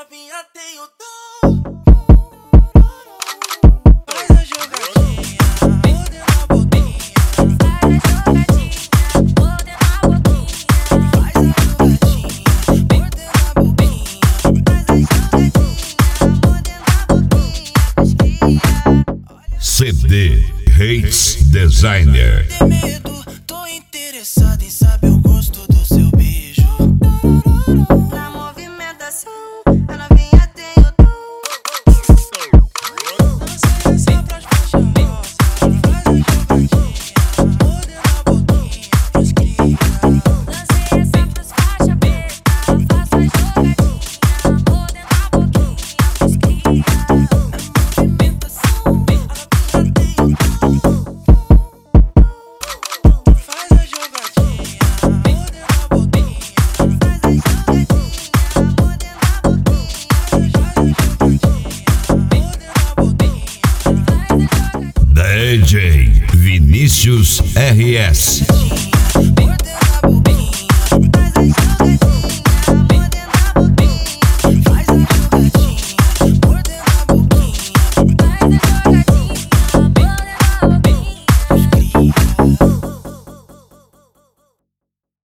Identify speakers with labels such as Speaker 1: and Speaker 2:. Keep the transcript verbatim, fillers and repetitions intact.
Speaker 1: novinha tem o dom. Faz a jogadinha, mordendo a boquinha. Faz a jogadinha, mordendo a boquinha. Faz a jogadinha, mordendo a boquinha.
Speaker 2: C D Hits Designer.
Speaker 1: Tem medo, tô interessado em saber o gosto do seu beijo.
Speaker 3: Na movimentação, a novinha tem o dom.
Speaker 1: Dança essa pras faixas rosa. Faz a jogadinha, mordendo a boquinha pros cria.
Speaker 3: Lancei essa pros faixa preta. Faça a jogadinha, mordendo a boquinha pros cria.
Speaker 1: Movimentação, a novinha tem o dom. Faz a jogadinha, mordendo a boquinha.
Speaker 3: Faz a jogadinha, mordendo a boquinha.
Speaker 1: Faz a jogadinha, mordendo a boquinha.
Speaker 3: Faz a jogadinha.
Speaker 2: D J Vinícius R S.